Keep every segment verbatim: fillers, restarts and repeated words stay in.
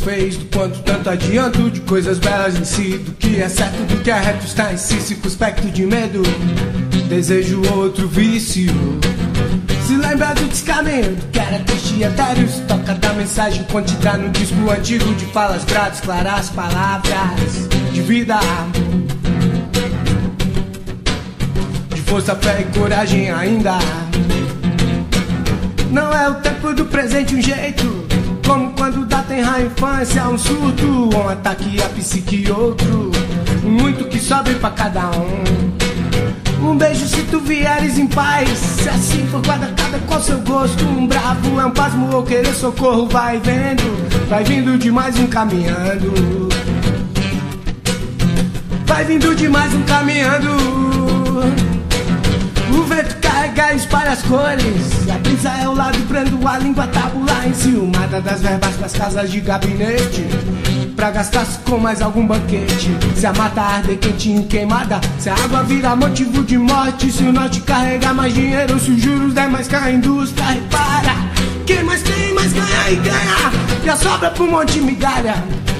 fez, do quanto tanto adianto, de coisas belas em si, do que é certo, do que é reto está em si, circunspecto de medo, desejo outro vício. Se lembra do descamento, que era triste e etéreo, se toca da mensagem contida no disco antigo, de falas gratas, claras palavras de vida, de força, fé e coragem ainda. Não é o tempo do presente um jeito, como quando dá tenra a infância, um surto, um ataque a psique outro, muito que sobe pra cada um. Um beijo se tu vieres em paz, se assim for guarda cada qual seu gosto. Um bravo é um pasmo ou querer socorro, vai vendo, vai vindo de mais um caminhando, vai vindo de mais um caminhando. O vento carrega e espalha as cores, a brisa é o lado brando, a língua tabular enciumada das verbas pras casas de gabinete, pra gastar-se com mais algum banquete. Se a mata arde quente e queimada, se a água vira motivo de morte, se o norte carregar mais dinheiro, se os juros der mais cá a indústria repara. Quem mais tem, mais ganha e ganha, e a sobra pro monte migalha.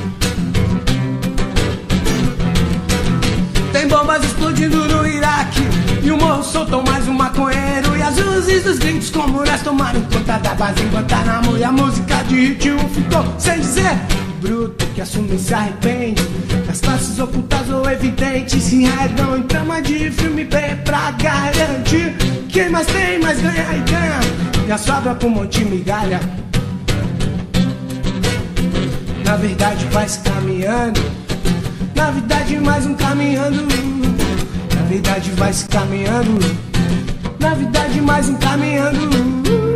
Tem bombas explodindo no Iraque, e o morro soltou mais um maconheiro, e as luzes dos gritos comunas tomaram conta da base em Guantanamo, e a música de ritmo ficou sem dizer. Bruto que assume e se arrepende das classes ocultas ou evidentes, se enredam em trama de filme B pra garantir. Quem mais tem, mais ganha e ganha, e a sobra pro monte migalha. Na verdade vai se caminhando, na verdade mais um caminhando, na verdade vai se caminhando, na verdade mais um caminhando.